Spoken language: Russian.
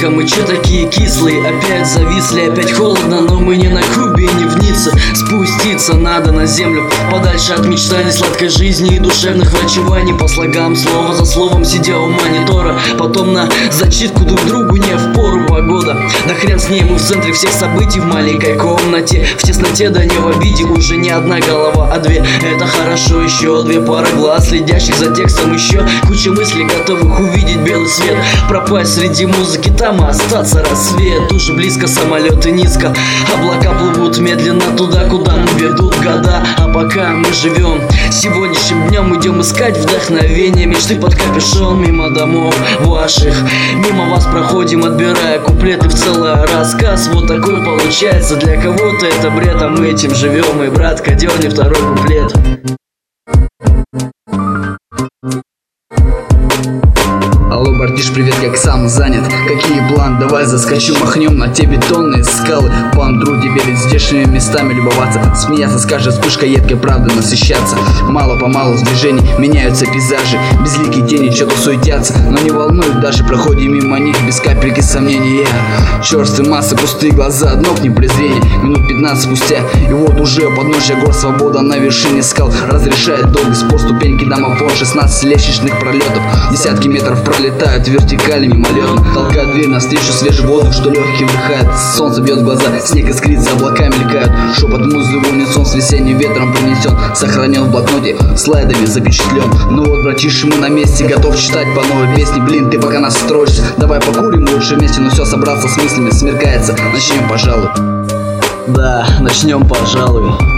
Бляха, мы чё такие кислые? Опять зависли, опять холодно, но мы не на Кубе и не в Ницце. Спуститься надо на землю, подальше от мечтаний, сладкой жизни и душевных врачеваний. По слогам, слово за словом, сидя у монитора, потом на зачитку друг другу не впору. Погода, да хрен с ней, мы в центре всех событий, в маленькой комнате, в тесноте, да не в обиде. Уже не одна голова, а две, это хорошо. Еще две пары глаз, следящих за текстом, еще куча мыслей, готовых увидеть белый свет, пропасть среди музыки, там и остаться рассвет. Уже близко самолеты, низко облака плывут медленно туда, куда мы ведут года. А пока мы живем сегодняшним днем, идем искать вдохновение, мечты под капюшон. Мимо домов ваших, мимо вас проходим, отбирая куплеты в целый рассказ. Вот такой получается, для кого-то это бред, а мы этим живем. И, братка, дерни второй куплет. Алло, братиш, привет, как сам занят? Какие планы? Давай заскочу, махнем на те бетонные скалы. Пандру теперь здешними местами любоваться, смеяться, скажет вспышка едкой правды насыщаться. Мало-помалу в движении меняются пейзажи, безликие тени что-то суетятся, но не волнует даже, проходим мимо них без капельки сомнения. Черствые массы, пустые глаза, дно к ним презрение. Минут 15 спустя, и вот уже у подножья гор свобода на вершине скал разрешает долгий спор, ступеньки домофон, 16 лестничных пролетов, десятки метров пролетают вертикали мимолетно. Толкают дверь навстречу свежий воздух, что легкий вдыхает. Солнце бьет в глаза, снег искрится, облака мелькают. Шепот музыки в унисон с весенним ветром принесен, сохранен в блокноте, слайдами запечатлен. Ну вот, братиш, мы на месте, готов читать по новой песне. Блин, ты пока настроишься, давай покурим лучше вместе. Ну все, собрался с мыслями, смеркается, начнем, пожалуй. Да, начнем, пожалуй.